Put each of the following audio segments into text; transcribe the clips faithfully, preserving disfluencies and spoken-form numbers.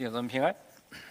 弟兄姊妹平安。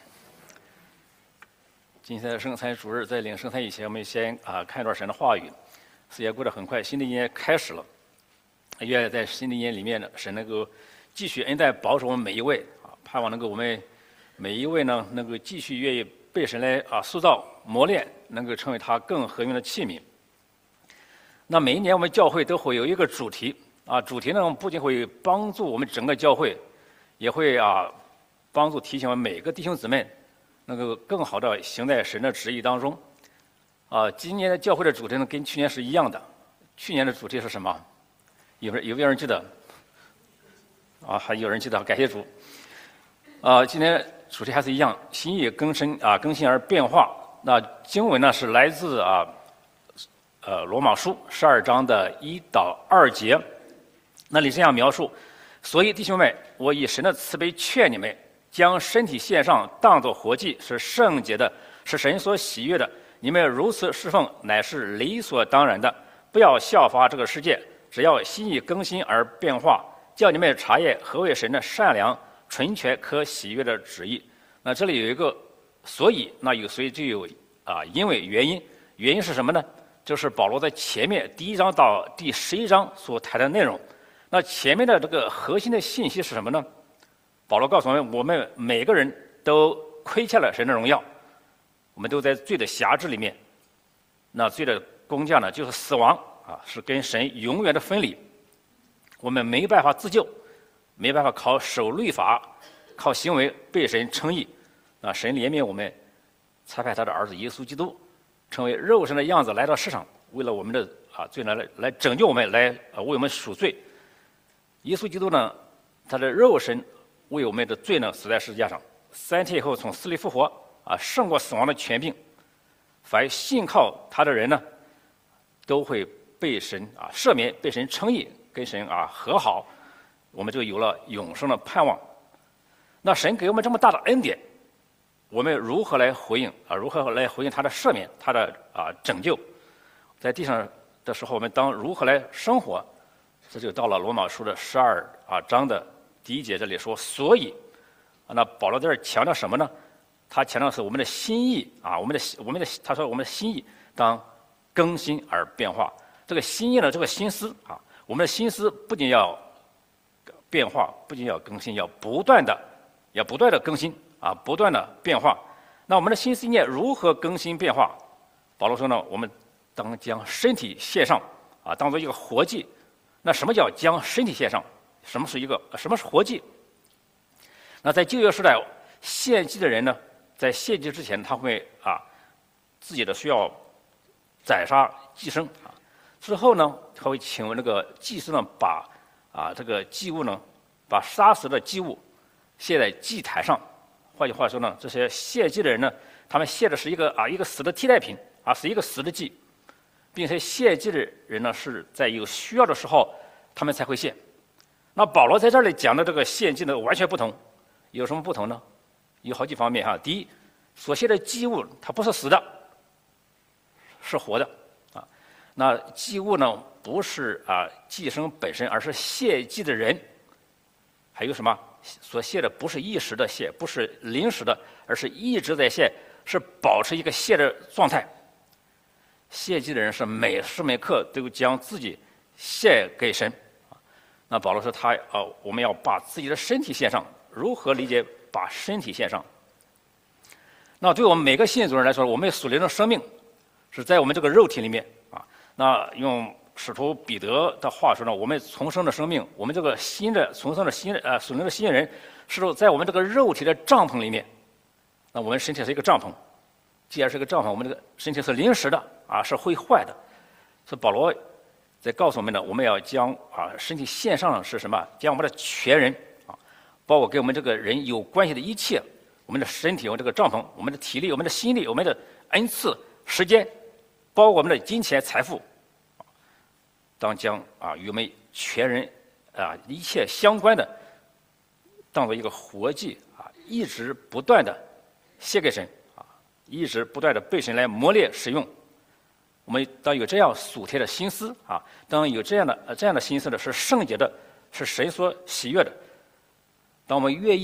今天的圣餐主日，在领圣餐以前，我们先啊看一段神的话语。时间过得很快，新的一年开始了。愿在新的一年里面呢，神能够继续恩待保守我们每一位啊，盼望能够我们每一位呢，能够继续愿意被神来啊塑造磨练，能够成为他更合用的器皿。那每一年我们教会都会有一个主题啊，主题呢不仅会帮助我们整个教会，也会啊帮助提醒我们每个弟兄姊妹能够更好的行在神的旨意当中。啊，今年的教会的主题呢跟去年是一样的。去年的主题是什么？有有没有人记得？啊，还有人记得，感谢主。啊，今年主题还是一样，心意更新啊，更新而变化。那经文呢是来自啊，呃罗马书十二章的一到二节，那里这样描述：所以弟兄们，我以神的慈悲劝你们，将身体献上，当作活祭，是圣洁的，是神所喜悦的。你们如此侍奉，乃是理所当然的。不要效法这个世界，只要心意更新而变化，叫你们查验何为神的善良、纯全、可喜悦的旨意。那这里有一个所以，那有所以就有啊，因为原因，原因是什么呢？就是保罗在前面第一章到第十一章所谈的内容。那前面的这个核心的信息是什么呢？保罗告诉我们，我们每个人都亏欠了神的荣耀，我们都在罪的辖制里面。那罪的工价呢，就是死亡啊，是跟神永远的分离。我们没办法自救，没办法靠守律法、靠行为被神称义。啊，神怜悯我们，差派他的儿子耶稣基督，成为肉身的样子来到世上，为了我们的啊罪呢来来拯救我们，来啊为我们赎罪。耶稣基督呢，他的肉身为我们的罪呢死在十字架上，三天以后从死里复活啊，胜过死亡的权柄。凡信靠他的人呢，都会被神啊赦免，被神称义，跟神啊和好，我们就有了永生的盼望。那神给我们这么大的恩典，我们如何来回应啊？如何来回应他的赦免，他的啊拯救？在地上的时候，我们当如何来生活？这就到了罗马书的十二啊章的第一节，这里说，所以啊，那保罗在这儿强调什么呢？他强调的是我们的心意啊，我们的我们的他说我们的心意当更新而变化。这个心意呢，这个心思啊，我们的心思不仅要变化，不仅要更新，要不断的要不断的更新啊，不断的变化。那我们的心思意念如何更新变化？保罗说呢，我们当将身体献上啊，当做一个活祭。那什么叫将身体献上？什么是一个什么是活祭？那在旧约时代，献祭的人呢，在献祭之前，他会啊自己的需要宰杀祭牲啊，之后呢，他会请那个祭司呢，把啊这个祭物呢，把杀死的祭物献在祭台上。换句话说呢，这些献祭的人呢，他们献的是一个啊一个死的替代品啊，是一个死的祭，并且献祭的人呢，是在有需要的时候他们才会献。那保罗在这里讲的这个献祭呢，完全不同。有什么不同呢？有好几方面哈。第一，所献的祭物它不是死的，是活的啊。那祭物呢，不是啊祭牲本身，而是献祭的人。还有什么？所献的不是一时的献，不是临时的，而是一直在献，是保持一个献的状态。献祭的人是每时每刻都将自己献给神啊。那保罗说他啊，我们要把自己的身体献上。如何理解把身体献上？那对我们每个信主人来说，我们属灵的生命是在我们这个肉体里面啊。那用使徒彼得的话说呢，我们重生的生命，我们这个新的重生的新呃属灵的新人，是在我们这个肉体的帐篷里面。那我们身体是一个帐篷，既然是个帐篷，我们这个身体是临时的啊，是会坏的。所以保罗在告诉我们呢，我们要将啊身体献上是什么？将我们的全人。包括跟我们这个人有关系的一切，我们的身体，我们这个帐篷，我们的体力，我们的心力，我们的恩赐、时间，包括我们的金钱、财富，当将啊与我们全人啊一切相关的，当做一个活祭啊，一直不断的献给神啊，一直不断的被神来磨练使用。我们当有这样属天的心思啊，当有这样的呃这样的心思的是圣洁的，是神所喜悦的。当我们愿意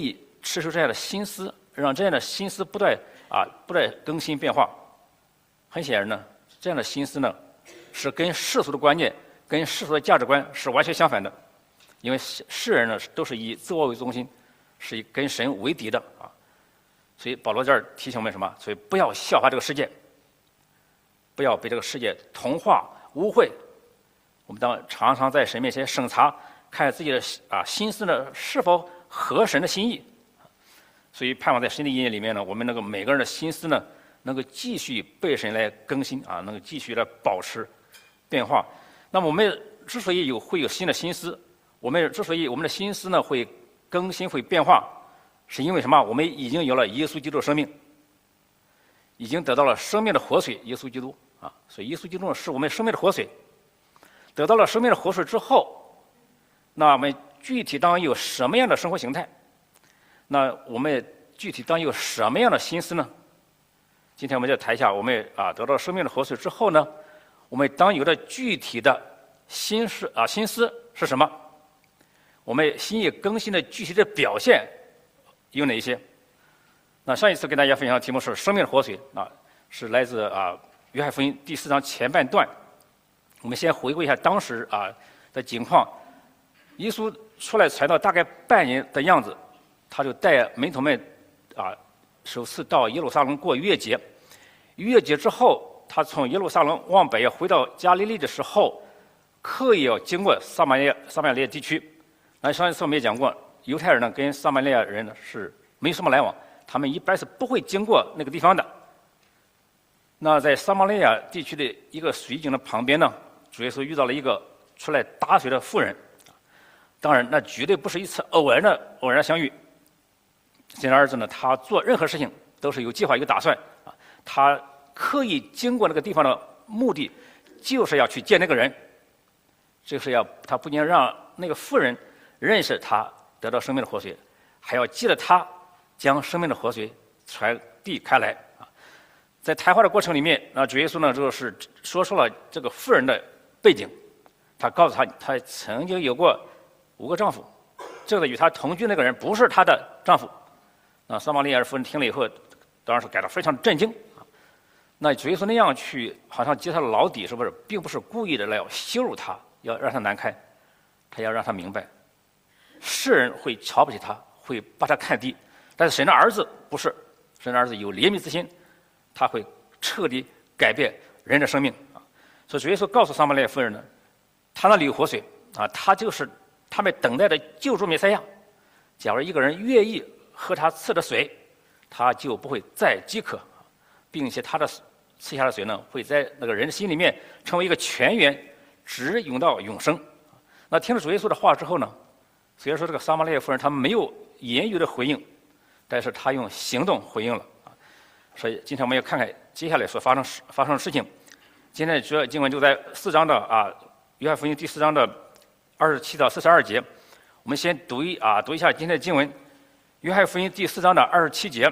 持守这样的心思，让这样的心思不断啊不断更新变化。很显然呢，这样的心思呢，是跟世俗的观念、跟世俗的价值观是完全相反的。因为世人呢都是以自我为中心，是以跟神为敌的啊。所以保罗这儿提醒我们什么？所以不要效法这个世界，不要被这个世界同化污秽。我们当常常在神面前审查，看自己的啊心思呢是否合神的心意。所以盼望在神的意念里面呢，我们能够每个人的心思呢，能够继续被神来更新啊，能够继续来保持变化。那么我们之所以有会有新的心思，我们之所以我们的心思呢会更新会变化，是因为什么？我们已经有了耶稣基督的生命，已经得到了生命的活水，耶稣基督啊，所以耶稣基督是我们生命的活水。得到了生命的活水之后，那我们具体当有什么样的生活形态？那我们具体当有什么样的心思呢？今天我们就谈一下，我们啊得到生命的活水之后呢，我们当有的具体的心思啊心思是什么？我们心意更新的具体的表现有哪些？那上一次跟大家分享的题目是生命的活水啊，是来自啊约翰福音第四章前半段。我们先回顾一下当时啊的情况。耶稣出来传道大概半年的样子，他就带门徒们啊首次到耶路撒冷过逾越节。逾越节之后，他从耶路撒冷往北回到加利利的时候，刻意要经过撒玛利亚撒玛利亚地区。那上一次我们也讲过，犹太人呢跟撒玛利亚人呢是没什么来往，他们一般是不会经过那个地方的。那在撒玛利亚地区的一个水井的旁边呢，主耶稣遇到了一个出来打水的妇人。当然，那绝对不是一次偶然的偶然相遇。简而言之呢，他做任何事情都是有计划、有打算啊。他刻意经过那个地方的目的，就是要去见那个人，就是要他不仅让那个妇人认识他得到生命的活水，还要记得他将生命的活水传递开来啊。在谈话的过程里面，那主耶稣呢就是说出了这个妇人的背景，他告诉他，他曾经有过五个丈夫，这个与他同居那个人不是她的丈夫。那撒玛利亚妇人听了以后，当然是感到非常震惊。那主耶稣那样去，好像揭他的老底，是不是，并不是故意的来要羞辱他，要让他难堪，他要让他明白，世人会瞧不起他，会把他看低，但是神的儿子不是，神的儿子有怜悯之心，他会彻底改变人的生命啊。所以主耶稣告诉撒玛利亚妇人呢，他那里有活水啊，他就是他们等待的救主弥赛亚。假如一个人愿意喝他赐的水，他就不会再饥渴，并且他的赐下的水呢，会在那个人的心里面成为一个泉源，直涌到永生。那听了主耶稣的话之后呢，虽然说这个撒玛利亚妇人她没有言语的回应，但是她用行动回应了啊。所以今天我们要看看接下来所发生发生的事情。今天的主要经文就在四章的啊约翰福音第四章的二十七到四十二节。我们先读一啊读一下今天的经文，约翰福音第四章的二十七节。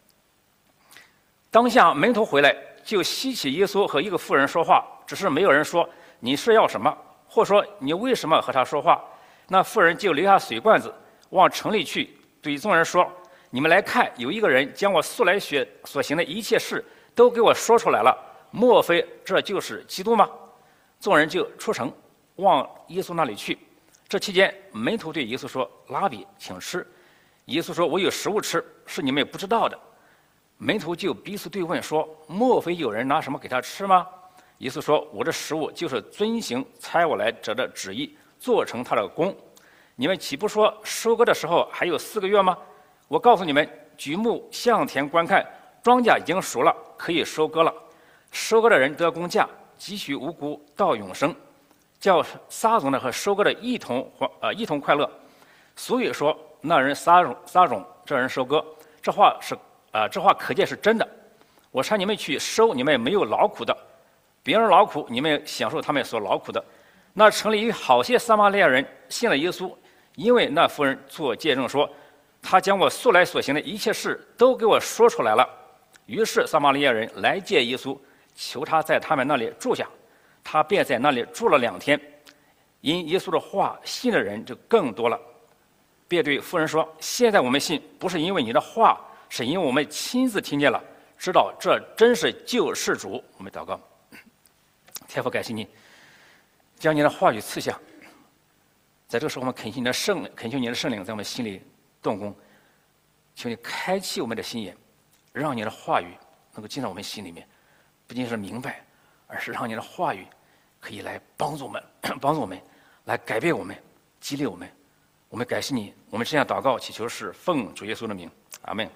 当下门徒回来，就希奇耶稣和一个妇人说话，只是没有人说你是要什么，或说你为什么和他说话。那妇人就留下水罐子，往城里去，对众人说：你们来看，有一个人将我素来学所行的一切事都给我说出来了，莫非这就是基督吗？众人就出城往耶稣那里去。这期间，门徒对耶稣说：拉比，请吃。耶稣说：我有食物吃，是你们不知道的。门徒就彼此对问说：莫非有人拿什么给他吃吗？耶稣说：我的食物就是遵行差我来者的旨意，做成他的工。你们岂不说收割的时候还有四个月吗？我告诉你们，举目向田观看，庄稼已经熟了，可以收割了。收割的人得工价，积蓄无辜到永生，叫撒种的和收割的一同呃一同快乐。所以说，那人撒种撒种，这人收割，这话是啊、呃，这话可见是真的。我差你们去收你们没有劳苦的，别人劳苦，你们享受他们所劳苦的。那城里有好些撒玛利亚人信了耶稣，因为那妇人做见证说，他将我素来所行的一切事都给我说出来了。于是撒玛利亚人来见耶稣，求他在他们那里住下，他便在那里住了两天。因耶稣的话信的人就更多了。 便对妇人说：“现在我们信，不是因为你的话，是因为我们亲自听见了，知道这真是救世主。”我们祷告，天父，感谢你将你的话语赐下。在这个时候，我们恳求你的圣，恳求你的圣灵在我们心里动工，求你开启我们的心眼，让你的话语能够进到我们心里面，不仅是明白，而是让你的话语可以来帮助我们，帮助我们，来改变我们，激励我们。我们感谢你，我们这样祷告祈求是奉主耶稣的名，阿门。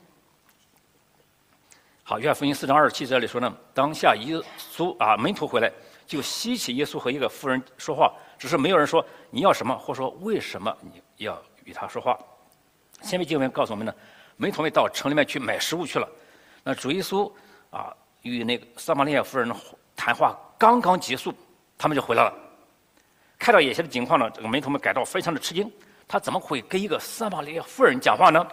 好，约翰福音四章二十七节里说呢，当下耶稣啊门徒回来，就稀奇耶稣和一个妇人说话，只是没有人说你要什么，或说为什么你要与他说话。先辈经文告诉我们呢，门徒们到城里面去买食物去了。那主耶稣啊与那个撒玛利亚妇人谈话刚刚结束，他们就回来了。看到眼前的情况呢，这个门徒们感到非常的吃惊，他怎么会跟一个撒玛利亚妇人讲话呢？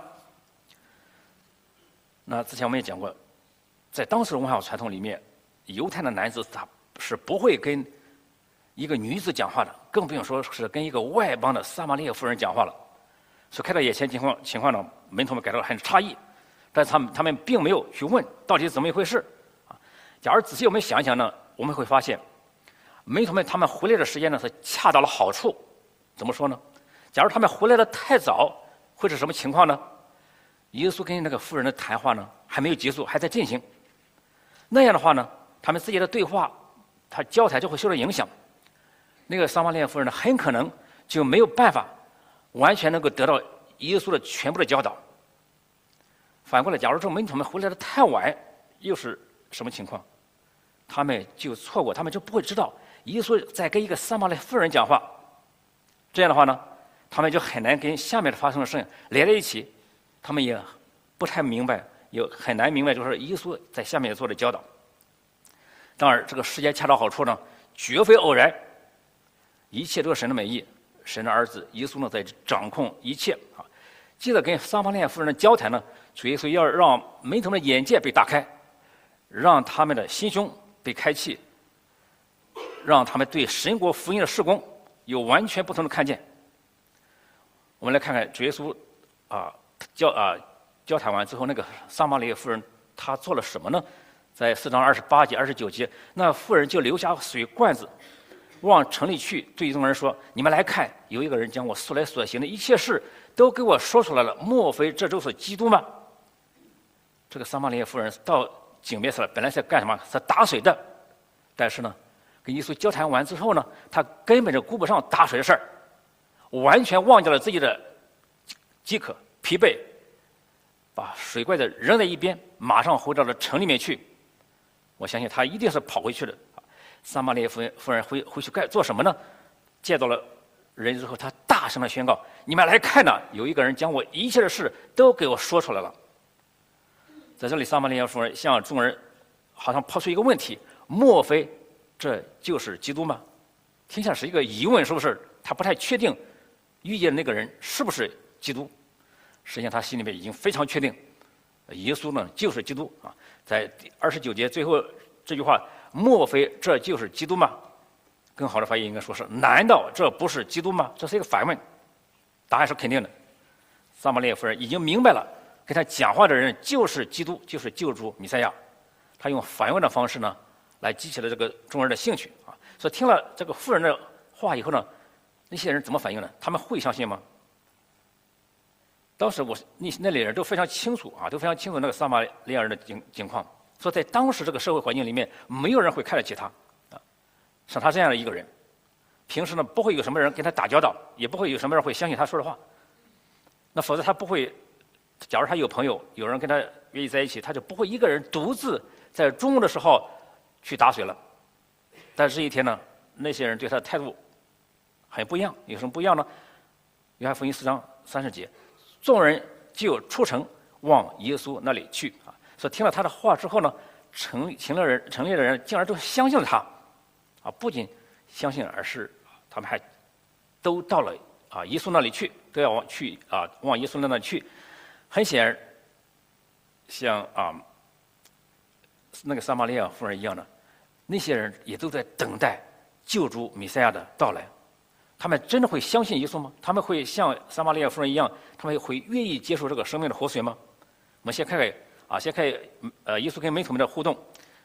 那之前我们也讲过，在当时的文化传统里面，犹太的男子他是不会跟一个女子讲话的，更不用说是跟一个外邦的撒玛利亚妇人讲话了。所以看到眼前情况情况呢，门徒们感到很诧异，但是他们他们并没有去问到底是怎么一回事啊。假如仔细我们想一想呢，我们会发现，门徒们他们回来的时间呢是恰到了好处。怎么说呢？假如他们回来的太早，会是什么情况呢？耶稣跟那个妇人的谈话呢还没有结束，还在进行。那样的话呢，他们自己的对话，他交谈就会受到影响。那个撒玛利亚妇人呢，很可能就没有办法完全能够得到耶稣的全部的教导。反过来，假如这门徒们回来的太晚，又是什么情况？他们就错过，他们就不会知道耶稣在跟一个撒玛利亚妇人讲话。这样的话呢，他们就很难跟下面的发生的事情连在一起，他们也不太明白，也很难明白，就是耶稣在下面做的教导。当然，这个时间恰到好处呢，绝非偶然，一切都是神的美意。神的儿子耶稣呢，在掌控一切啊。记得跟撒玛利亚妇人的交谈呢，主耶稣要让门徒们的眼界被打开，让他们的心胸被开启，让他们对神国福音的事工有完全不同的看见。我们来看看主耶稣啊交啊交谈完之后，那个撒玛利亚妇人她做了什么呢？在四章二十八节、二十九节，那妇人就留下水罐子，往城里去，对众人说：“你们来看，有一个人将我素来所行的一切事都给我说出来了，莫非这就是基督吗？”这个撒玛利亚妇人到井边去了，本来是干什么？是打水的，但是呢，跟耶稣交谈完之后呢，他根本就顾不上打水的事儿，完全忘记了自己的饥渴、疲惫，把水罐子扔在一边，马上回到了城里面去。我相信他一定是跑回去的。撒玛利亚夫人夫人回回去干做什么呢？见到了人之后，他大声的宣告：“你们来看呐，有一个人将我一切的事都给我说出来了。”在这里，撒玛利亚夫人向众人好像抛出一个问题：莫非这就是基督吗？听起来是一个疑问，是不是？他不太确定遇见的那个人是不是基督。实际上，他心里面已经非常确定，耶稣呢就是基督啊。在第二十九节最后这句话：“莫非这就是基督吗？”更好的翻译应该说是：“难道这不是基督吗？”这是一个反问，答案是肯定的。撒玛利亚夫人已经明白了，跟他讲话的人就是基督，就是救主弥赛亚。他用反问的方式呢，来激起了这个众人的兴趣啊。所以听了这个妇人的话以后呢，那些人怎么反应呢？他们会相信吗？当时我那那里人都非常清楚啊，都非常清楚那个撒玛利亚人的情情况。所以在当时这个社会环境里面，没有人会看得起他啊，像他这样的一个人，平时呢不会有什么人跟他打交道，也不会有什么人会相信他说的话。那否则他不会，假如他有朋友，有人跟他愿意在一起，他就不会一个人独自在中午的时候去打水了。但是这一天呢，那些人对他的态度很不一样。有什么不一样呢？约翰福音四章三十节，众人就出城往耶稣那里去啊。所以听了他的话之后呢，城城里人城里的人竟然都相信了他啊！不仅相信，而是他们还都到了啊耶稣那里去，都要往去啊往耶稣那里去。很显然，像啊那个撒玛利亚妇人一样的，那些人也都在等待救主弥赛亚的到来。 他们真的会相信耶稣吗？他们会像撒玛利亚妇人一样，他们会愿意接受这个生命的活水吗？我们先看看啊，先看呃耶稣跟门徒们的互动。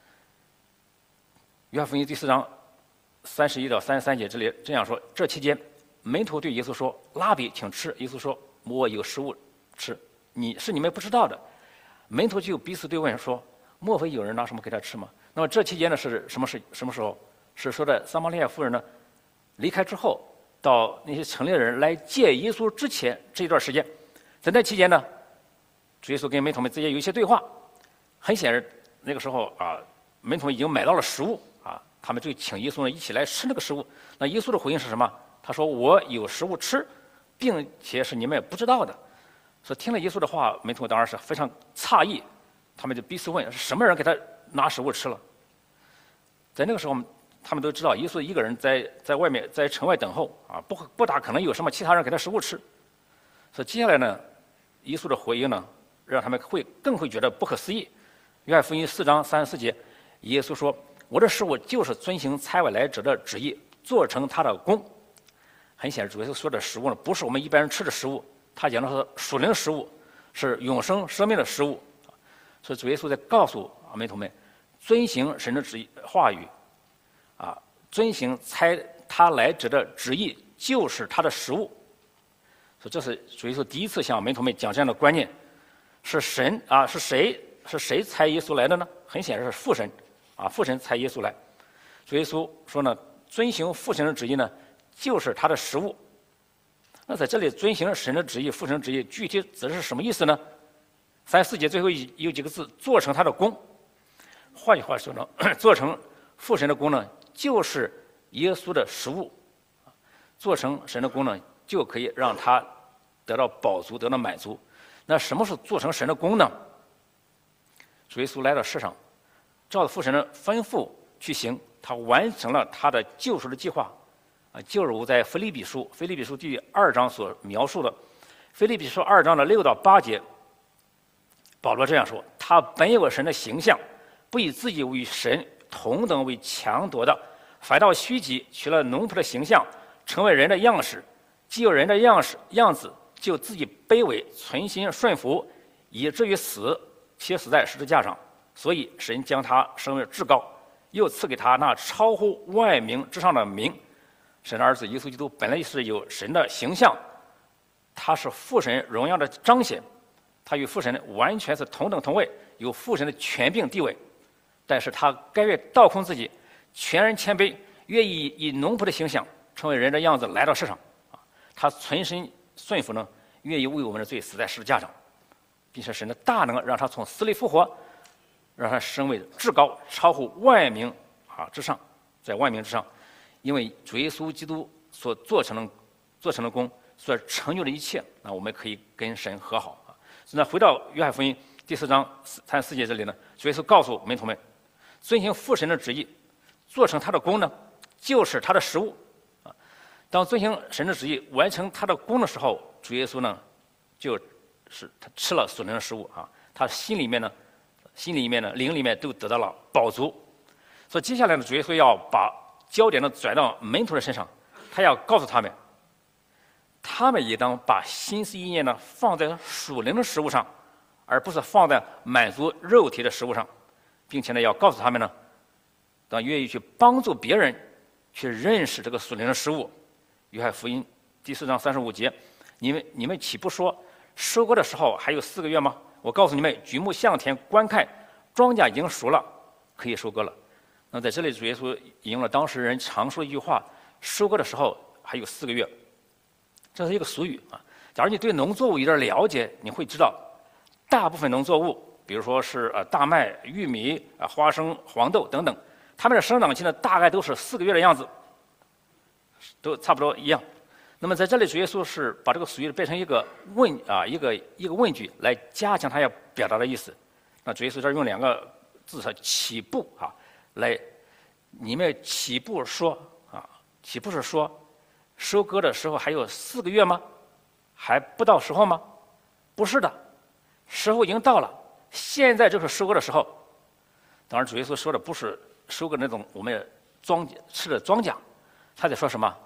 约翰福音第四章三十一到三十三节这里这样说：这期间，门徒对耶稣说：“拉比，请吃。”耶稣说：“我有食物吃，你是你们不知道的。”门徒就彼此对问说：“莫非有人拿什么给他吃吗？”那么这期间呢是什么时什么时候？是说的撒玛利亚妇人呢离开之后，到那些城里的人来见耶稣之前这一段时间，在那期间呢，主耶稣跟门徒们之间有一些对话。很显然，那个时候啊，门徒们已经买到了食物啊，他们就请耶稣呢一起来吃那个食物。那耶稣的回应是什么？他说：“我有食物吃，并且是你们不知道的。”所以听了耶稣的话，门徒当然是非常诧异，他们就彼此问：是什么人给他拿食物吃了？在那个时候，他们都知道耶稣一个人在在外面在城外等候啊，不不大可能有什么其他人给他食物吃。所以接下来呢，耶稣的回应呢，让他们会更会觉得不可思议。约翰福音四章三十四节，耶稣说：“我的食物就是遵行差我来者的旨意，做成他的功。”很显然，主耶稣说的食物呢，不是我们一般人吃的食物，他讲的是属灵的食物，是永生生命的食物。所以主耶稣在告诉门徒们，遵行神的旨意话语，啊，遵行差他来者的旨意，就是他的食物。所以这是主耶稣第一次向门徒们讲这样的观念：是神啊，是谁？是谁差耶稣来的呢？很显然是父神，啊，父神差耶稣来。主耶稣说呢，遵行父神的旨意呢，就是他的食物。那在这里遵行神的旨意、父神的旨意，具体指的是什么意思呢？三十四节最后有几个字：做成他的功。换句话说呢，做成父神的功呢，就是耶稣的食物。做成神的功呢，就可以让他得到饱足，得到满足。那什么是做成神的功呢？主耶稣来到世上，照着父神的吩咐去行，他完成了他的救赎的计划。啊，就如在腓立比书，腓立比书第二章所描述的，腓立比书二章的六到八节，保罗这样说：“他本有神的形象，不以自己与神同等为强夺的，反倒虚己，取了奴仆的形象，成为人的样式。既有人的样式样子，就自己卑微，存心顺服，以至于死，且死在十字架上。所以神将他升为至高，又赐给他那超乎万名之上的名。神的儿子耶稣基督本来是有神的形象，他是父神荣耀的彰显，他与父神完全是同等同位，有父神的权柄地位。但是他甘愿倒空自己，全然谦卑，愿意以奴仆的形象，成为人的样子来到世上。啊，他存心顺服呢，愿意为我们的罪死在十字架上，并且神的大能让他从死里复活，让他升为至高，超乎万名啊之上，在万名之上。因为主耶稣基督所做成的做成的功，所成就的一切，那我们可以跟神和好啊。所以呢，回到约翰福音第四章三十四节这里呢，主耶稣告诉门徒们，遵行父神的旨意，做成他的功呢，就是他的食物啊。当遵行神的旨意，完成他的功的时候，主耶稣呢，就是他吃了属灵的食物啊，他心里面呢，心里面呢，灵里面都得到了饱足。所以接下来呢，主耶稣要把焦点呢转到门徒的身上，他要告诉他们，他们也当把心思意念呢放在属灵的食物上，而不是放在满足肉体的食物上，并且呢要告诉他们呢，当愿意去帮助别人去认识这个属灵的食物。约翰福音第四章三十五节，你们你们岂不说收割的时候还有四个月吗？我告诉你们，举目向田观看，庄稼已经熟了，可以收割了。那在这里，主耶稣引用了当时人常说的一句话：“收割的时候还有四个月。”这是一个俗语啊。假如你对农作物有点了解，你会知道，大部分农作物，比如说是呃大麦、玉米、啊花生、黄豆等等，它们的生长期呢大概都是四个月的样子，都差不多一样。那么在这里，主耶稣是把这个俗语变成一个问啊一个一个问句，来加强他要表达的意思。那主耶稣这儿用两个字是起步啊。来，你们岂不说啊？岂不是说，收割的时候还有四个月吗？还不到时候吗？不是的，时候已经到了，现在就是收割的时候。当然，主耶稣说的不是收割那种我们庄稼吃的庄稼，他在说什么？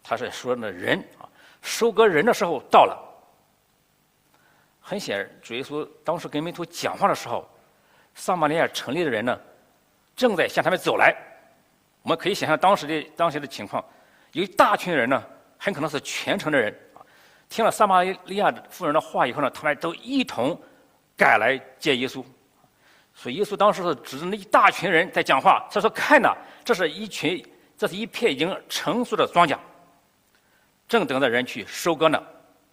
他是说的人啊，收割人的时候到了。很显然，主耶稣当时跟门徒讲话的时候，撒玛利亚城里的人呢，正在向他们走来。我们可以想象当时的当时的情况，有一大群人呢，很可能是全城的人啊，听了撒玛利亚妇人的话以后呢，他们都一同赶来见耶稣。所以耶稣当时是指着那一大群人在讲话，他说：“看呐，这是一群，这是一片已经成熟的庄稼，正等着人去收割呢。”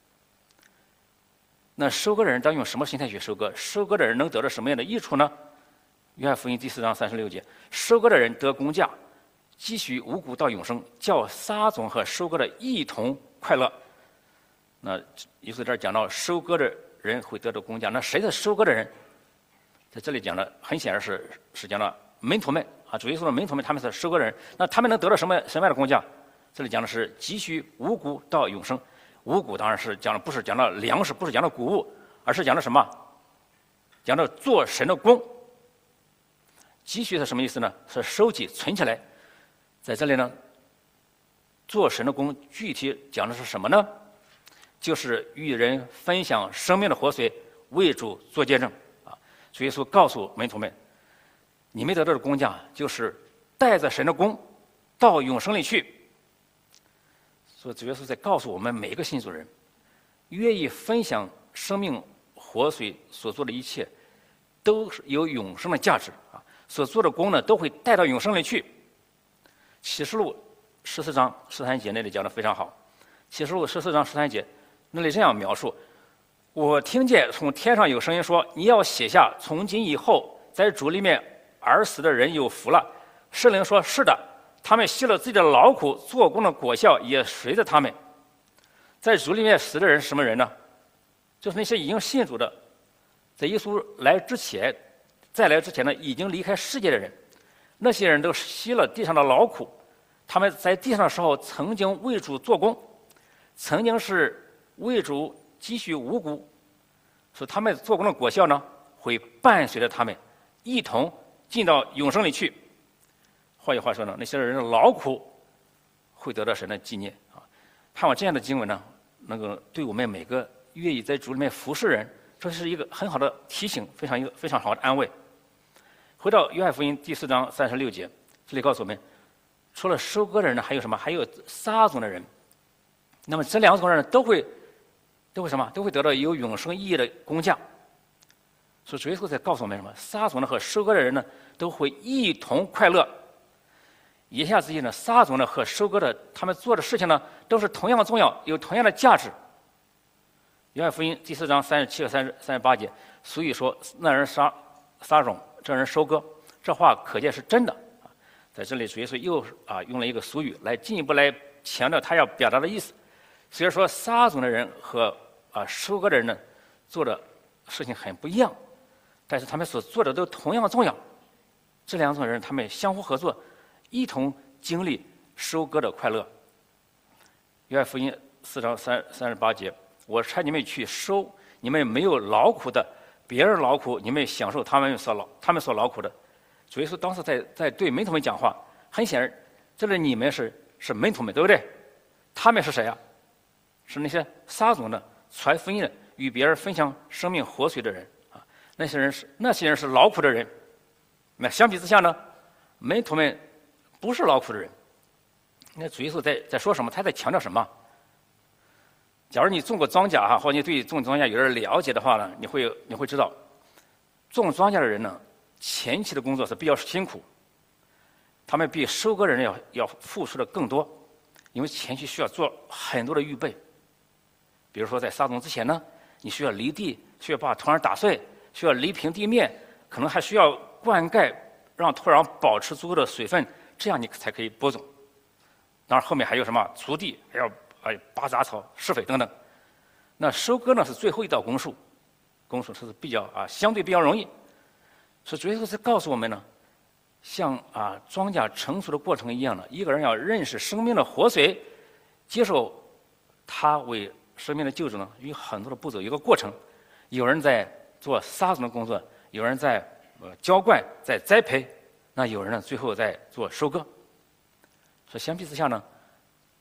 那收割的人当用什么心态去收割？收割的人能得到什么样的益处呢？约翰福音第四章三十六节：收割的人得工价，积蓄五谷到永生，叫撒种和收割的一同快乐。那耶稣这儿讲到收割的人会得到工价，那谁是收割的人？在这里讲的很显然是是讲了门徒们啊，主耶稣的门徒们，他们是收割人，那他们能得到什么什么样的工价？这里讲的是积蓄五谷到永生。五谷当然是讲的不是讲到粮食，不是讲到谷物，而是讲的什么？讲到做神的工。积蓄是什么意思呢？是收集存起来。在这里呢，做神的工具体讲的是什么呢？就是与人分享生命的活水，为主做见证啊。主耶稣告诉门徒们，你们得到的工价就是带着神的工到永生里去。所以主耶稣在告诉我们每一个信主人，愿意分享生命活水所做的一切，都有永生的价值啊！所做的工呢，都会带到永生里去。启示录十四章十三节那里讲的非常好。启示录十四章十三节那里这样描述：我听见从天上有声音说，你要写下，从今以后在主里面而死的人有福了。圣灵说：是的。他们吸了自己的劳苦做工的果效也随着他们。在主里面死的人是什么人呢？就是那些已经信主的，在耶稣来之前，再来之前呢，已经离开世界的人。那些人都吸了地上的劳苦，他们在地上的时候曾经为主做工，曾经是为主积蓄五谷，所以他们做工的果效呢，会伴随着他们一同进到永生里去。换句话说呢，那些人的劳苦会得到神的纪念啊。盼望这样的经文呢，能够对我们每个愿意在主里面服侍人，这是一个很好的提醒，非常一个非常好的安慰。回到约翰福音第四章三十六节，这里告诉我们，除了收割的人呢，还有什么？还有撒种的人。那么这两种人都会都会什么？都会得到有永生意义的工价。所以主耶稣在告诉我们什么？撒种的和收割的人呢，都会一同快乐。言下之意呢，撒种的和收割的，他们做的事情呢，都是同样的重要，有同样的价值。约翰福音第四章三十七和三十三十八节，俗语说：“那人撒撒种，这人收割。”这话可见是真的啊。在这里，主耶稣又啊用了一个俗语来进一步来强调他要表达的意思。虽然说撒种的人和啊收割的人呢做的事情很不一样，但是他们所做的都同样重要。这两种人，他们相互合作，一同经历收割的快乐。约翰福音四章三三十八节，我差你们去收你们没有劳苦的，别人劳苦，你们享受他们所劳他们所劳苦的。主耶稣当时在在对门徒们讲话，很显然，这里你们是是门徒们，对不对？他们是谁啊？是那些撒种的、传福音的、与别人分享生命活水的人啊。那些人是那些人是劳苦的人。那相比之下呢，门徒们不是劳苦的人。那主耶稣在在说什么？他在强调什么？假如你种过庄稼哈，或者你对种庄稼有点了解的话呢，你会你会知道，种庄稼的人呢，前期的工作是比较辛苦，他们比收割人要要付出的更多，因为前期需要做很多的预备。比如说在撒种之前呢，你需要犁地，需要把土壤打碎，需要犁平地面，可能还需要灌溉，让土壤保持足够的水分，这样你才可以播种。当然后面还有什么锄地，还要哎拔杂草、施肥等等。那收割呢是最后一道工数，工数是比较啊相对比较容易。所以主耶稣是告诉我们呢，像啊庄稼成熟的过程一样的，一个人要认识生命的活水，接受他为生命的救主呢，有很多的步骤，有个过程。有人在做撒种的工作，有人在呃浇灌，在栽培，那有人呢最后在做收割。所以相比之下呢，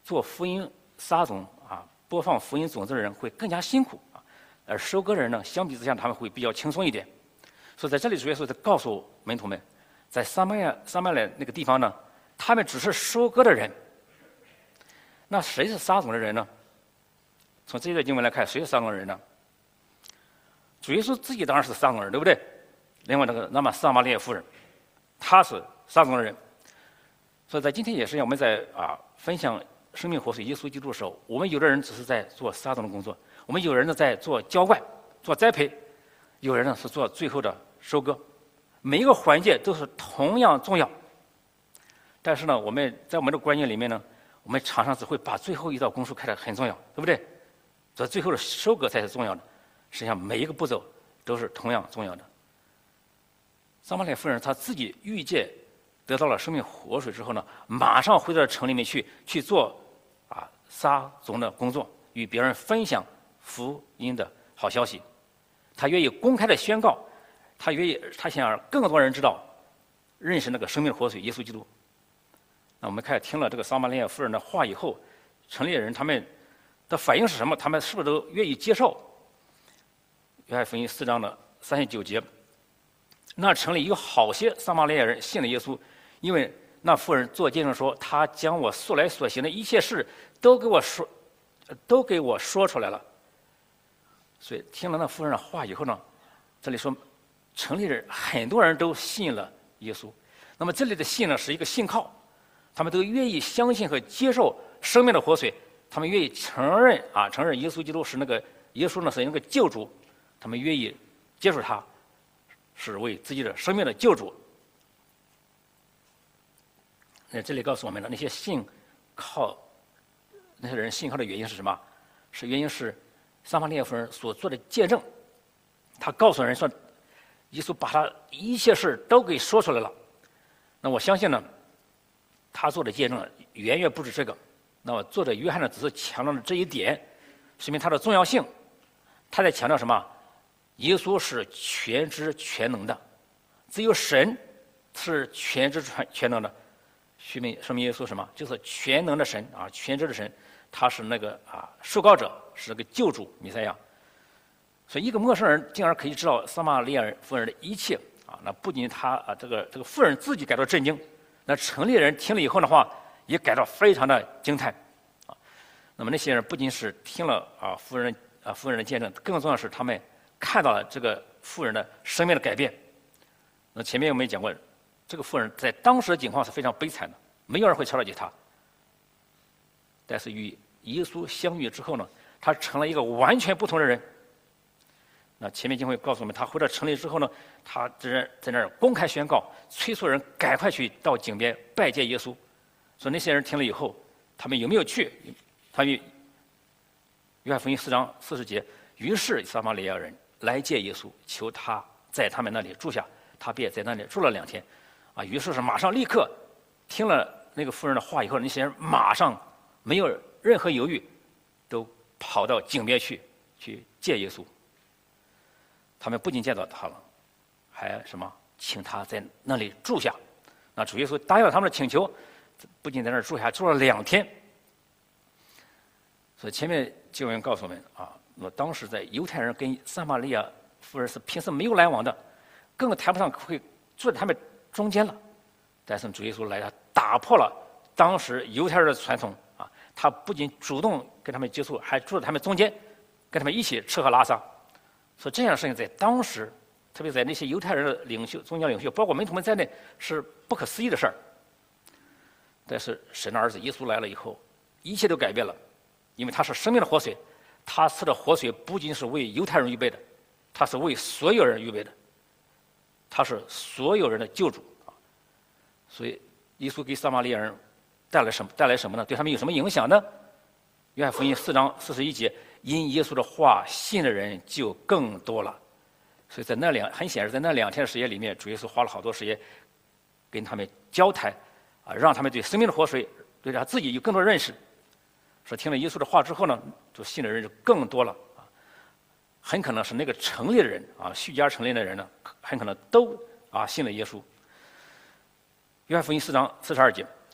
做福音撒种啊，播放福音种子的人会更加辛苦啊，而收割的人呢，相比之下他们会比较轻松一点。所以在这里主耶稣在告诉门徒们，在撒玛利亚撒玛利亚那个地方呢，他们只是收割的人。那谁是撒种的人呢？从这一段经文来看，谁是撒种的人呢？主耶稣自己当然是撒种人，对不对？另外那个那么撒玛利亚妇人，她是撒种的人。所以在今天也是一样，我们在啊分享生命活水耶稣基督的时候，我们有的人只是在做撒种的工作，我们有人呢在做浇灌、做栽培，有人呢是做最后的收割，每一个环节都是同样重要。但是呢，我们在我们的观念里面呢，我们常常只会把最后一道工书看得很重要，对不对？这最后的收割才是重要的。实际上每一个步骤都是同样重要的。撒玛利亚妇人她自己遇见得到了生命活水之后呢，马上回到城里面去去做啊撒种的工作，与别人分享福音的好消息。她愿意公开的宣告，她愿意，她想让更多人知道，认识那个生命的活水耶稣基督。那我们看听了这个撒玛利亚妇人的话以后，城里的人他们的反应是什么？他们是不是都愿意接受？约翰福音四章的三十九节，那城里有好些撒玛利亚人信了耶稣，因为那妇人做见证说，他将我素来所行的一切事都给我说，都给我说出来了。所以听了那妇人的话以后呢，这里说城里人很多人都信了耶稣。那么这里的信呢，是一个信靠，他们都愿意相信和接受生命的活水，他们愿意承认啊，承认耶稣基督是那个耶稣呢是那个救主，他们愿意接受他，是为自己的生命的救主。那这里告诉我们了，那些信靠那些人信靠的原因是什么？是原因是撒玛利亚妇人所做的见证，他告诉人说，耶稣把他一切事都给说出来了。那我相信呢，他做的见证远远不止这个。那么作者约翰呢，只是强调了这一点，说明他的重要性。他在强调什么？耶稣是全知全能的，只有神是全知全全能的。说明说明耶稣什么？就是全能的神啊，全知的神，他是那个啊受膏者，是那个救主弥赛亚。所以一个陌生人竟然可以知道撒玛利亚妇人的一切啊！那不仅他啊这个这个妇人自己感到震惊，那城里人听了以后的话，也感到非常的惊叹啊。那么那些人不仅是听了啊妇人啊妇人的见证，更重要的是他们看到了这个妇人的生命的改变。那前面我们也讲过，这个妇人在当时的境况是非常悲惨的，没有人会瞧得起她。但是与耶稣相遇之后呢，她成了一个完全不同的人。那前面经会告诉我们，她回到城里之后呢，她在那在那儿公开宣告，催促人赶快去到井边拜见耶稣。所以那些人听了以后，他们有没有去？他们约翰福音四章四十节，于是撒玛利亚人来见耶稣，求他在他们那里住下，他便在那里住了两天。啊，于是是马上立刻听了那个妇人的话以后，那些人马上没有任何犹豫，都跑到井边去去见耶稣。他们不仅见到他了，还什么请他在那里住下。那主耶稣答应了他们的请求，不仅在那儿住下，住了两天。所以前面经文告诉我们啊，那么当时在犹太人跟撒玛利亚妇人是平时没有来往的，更谈不上会住在他们中间了。但是主耶稣来了，打破了当时犹太人的传统啊，他不仅主动跟他们接触，还住在他们中间，跟他们一起吃喝拉撒。所以这样的事情在当时，特别在那些犹太人的领袖、宗教领袖，包括门徒们在内，是不可思议的事儿。但是神的儿子耶稣来了以后，一切都改变了，因为他是生命的活水，他赐的活水不仅是为犹太人预备的，他是为所有人预备的，他是所有人的救主啊。所以耶稣给撒玛利亚人带来什么？带来什么呢？对他们有什么影响呢？约翰福音四章四十一节。因耶稣的话信的人就更多了，所以在那两很显然，在那两天的时间里面，主耶稣花了好多时间跟他们交谈，啊，让他们对生命的活水，对他自己有更多认识。说听了耶稣的话之后呢，就信的人就更多了啊，很可能是那个城里的人啊，叙加城里的人呢，很可能都啊信了耶稣。约翰福音四章四十二节，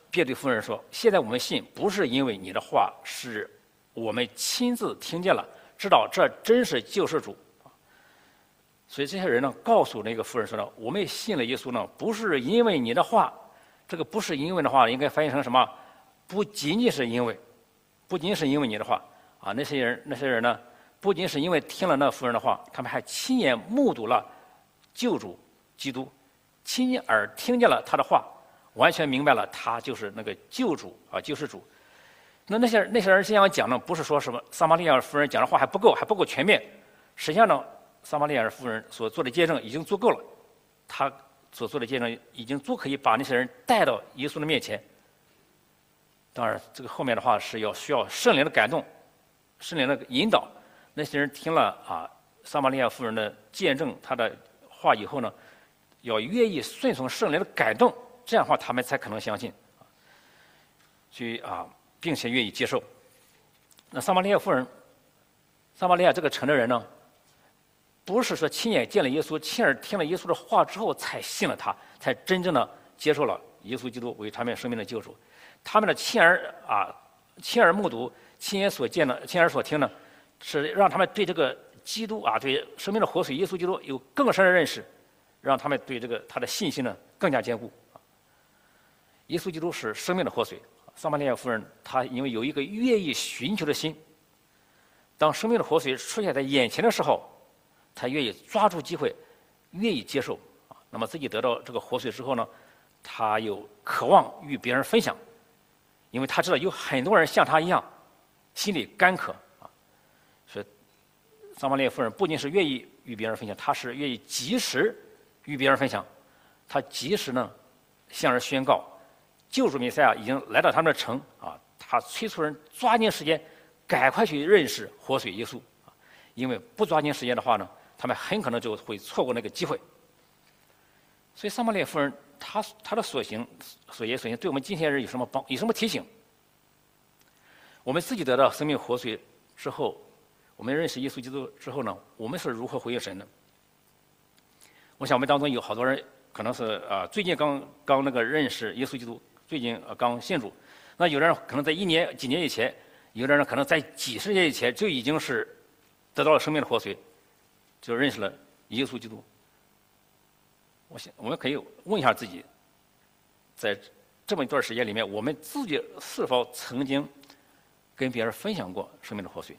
便对妇人说：“现在我们信，不是因为你的话，是我们亲自听见了，知道这真是救世主。”所以这些人呢，告诉那个妇人说呢：“我们信了耶稣呢，不是因为你的话，这个不是因为的话，应该翻译成什么？不仅仅是因为，不仅是因为你的话啊。那些人，那些人呢，不仅是因为听了那妇人的话，他们还亲眼目睹了救主基督，亲耳听见了他的话。”完全明白了，他就是那个救主啊，救世主。那那些那些人这样讲呢，不是说什么撒玛利亚妇人讲的话还不够，还不够全面。实际上呢，撒玛利亚妇人所做的见证已经足够了，他所做的见证已经足可以把那些人带到耶稣的面前。当然，这个后面的话是要需要圣灵的感动，圣灵的引导。那些人听了啊撒玛利亚妇人的见证，他的话以后呢，要愿意顺从圣灵的感动。这样的话，他们才可能相信，去啊，并且愿意接受。那撒玛利亚妇人，撒玛利亚这个城的人呢，不是说亲眼见了耶稣，亲耳听了耶稣的话之后才信了他，才真正的接受了耶稣基督为他们生命的救主。他们的亲耳啊，亲耳目睹、亲眼所见的、亲耳所听的，是让他们对这个基督啊，对生命的活水耶稣基督有更深的认识，让他们对这个他的信心呢更加坚固。耶稣基督是生命的活水。撒玛利亚妇人，她因为有一个愿意寻求的心，当生命的活水出现在眼前的时候，她愿意抓住机会，愿意接受。那么自己得到这个活水之后呢，她又渴望与别人分享，因为她知道有很多人像她一样，心里干渴啊。所以，撒玛利亚妇人不仅是愿意与别人分享，她是愿意及时与别人分享，她及时呢向人宣告。救主弥赛亚已经来到他们的城啊！他催促人抓紧时间，赶快去认识活水耶稣啊！因为不抓紧时间的话呢，他们很可能就会错过那个机会。所以撒玛利亚妇人，她她的所行所言所行，对我们今天人有什么帮有什么提醒？我们自己得到生命活水之后，我们认识耶稣基督之后呢，我们是如何回应神的？我想我们当中有好多人可能是啊、呃，最近刚刚那个认识耶稣基督。最近呃刚信主，那有人可能在一年几年以前，有的人可能在几十年以前就已经是得到了生命的活水，就认识了耶稣基督。我想我们可以问一下自己，在这么一段时间里面，我们自己是否曾经跟别人分享过生命的活水？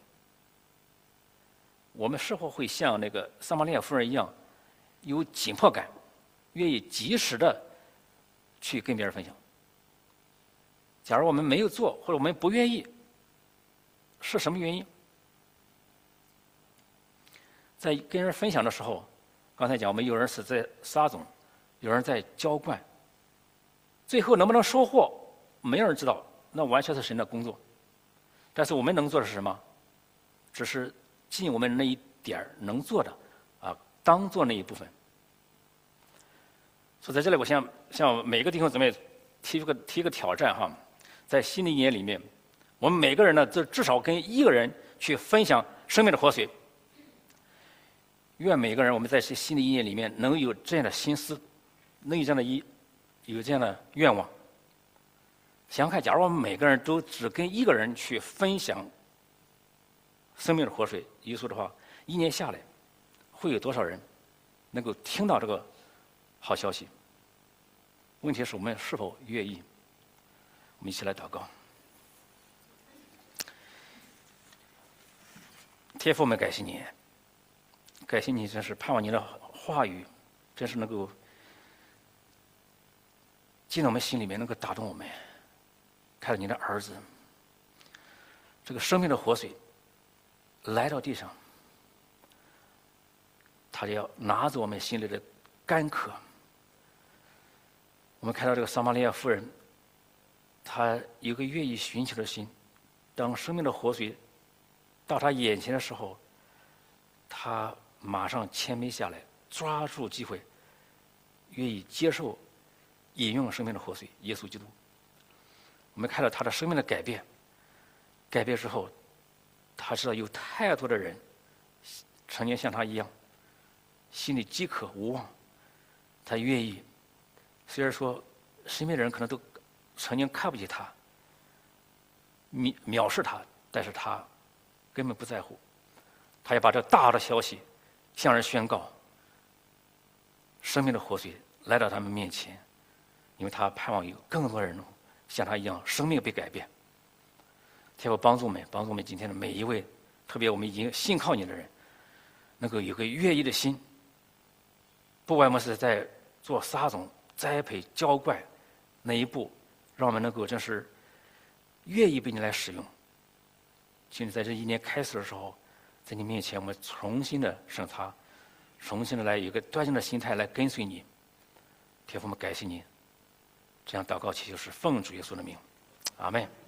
我们是否会像那个撒玛利亚妇人一样，有紧迫感，愿意及时的去跟别人分享？假如我们没有做，或者我们不愿意，是什么原因？在跟人分享的时候，刚才讲我们有人是在撒种，有人在浇灌，最后能不能收获，没有人知道，那完全是神的工作。但是我们能做的是什么？只是尽我们那一点能做的，啊，当做那一部分。所以在这里，我向向每个弟兄姊妹提出个提一个挑战哈，在新的一年里面，我们每个人呢，至至少跟一个人去分享生命的活水。愿每个人我们在新的一年里面能有这样的心思，能有这样的一有这样的愿望。想想看，假如我们每个人都只跟一个人去分享生命的活水耶稣的话，一年下来，会有多少人能够听到这个好消息？问题是我们是否愿意？我们一起来祷告。天父，我们感谢你，感谢你，真是盼望你的话语，真是能够进到我们心里面，能够打动我们。看到你的儿子，这个生命的活水来到地上，他就要拿走我们心里的干渴。我们看到这个撒玛利亚妇人，她有个愿意寻求的心，当生命的活水到她眼前的时候，她马上谦卑下来，抓住机会，愿意接受饮用生命的活水耶稣基督。我们看到她的生命的改变，改变之后，她知道有太多的人曾经像她一样，心里饥渴无望，她愿意。虽然说身边的人可能都曾经看不起他，藐藐视他，但是他根本不在乎，他要把这大的消息向人宣告，生命的活水来到他们面前，因为他盼望有更多人像他一样，生命被改变。天父帮助我们，帮助我们今天的每一位，特别我们已经信靠你的人，能够有个愿意的心，不外乎是在做撒种、栽培、浇灌那一步，让我们能够真是愿意被你来使用。请你在这一年开始的时候，在你面前我们重新的审查，重新的来有一个端正的心态来跟随你。天父，我们感谢你，这样祷告祈求是奉主耶稣的名，阿门。